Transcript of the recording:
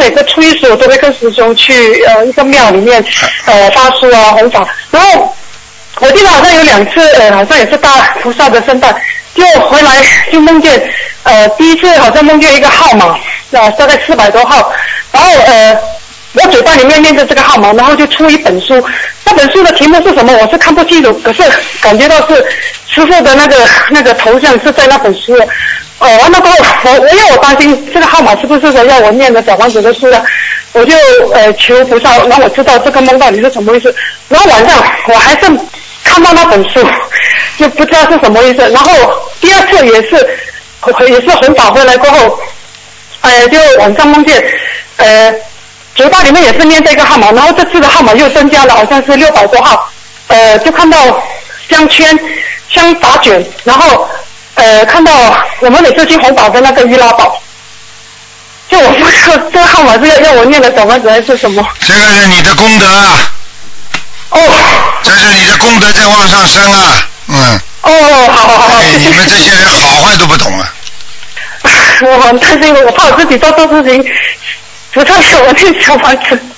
每个初一十我都会跟师兄去一个庙里面发书啊弘法，然后我记得好像有2次好像也是大菩萨的圣诞，就回来就梦见第一次好像梦见一个号码大概400多号，然后我嘴巴里面念着这个号码，然后就出一本书，那本书的题目是什么我是看不清楚，可是感觉到是师父的那个头像是在那本书的。完了过后因为我担心这个号码是不是说要我念的小房子的书了，我就求菩萨让我知道这个梦到底是什么意思。然后晚上我还是看到那本书，就不知道是什么意思。然后第2次也是弘法回来过后，就晚上梦见嘴巴里面也是念这个号码，然后这次的号码又增加了，好像是600多号，就看到香圈、香打卷，然后看到我们每次去弘法的那个玉拉宝，就我不知道这个号码是要我念的小房子还是什么。 这个是你的功德啊。这是你的功德在往上升啊。好。你们这些人好坏都不懂啊。 我很担心，我怕我自己做错事情，不太给我念小房子。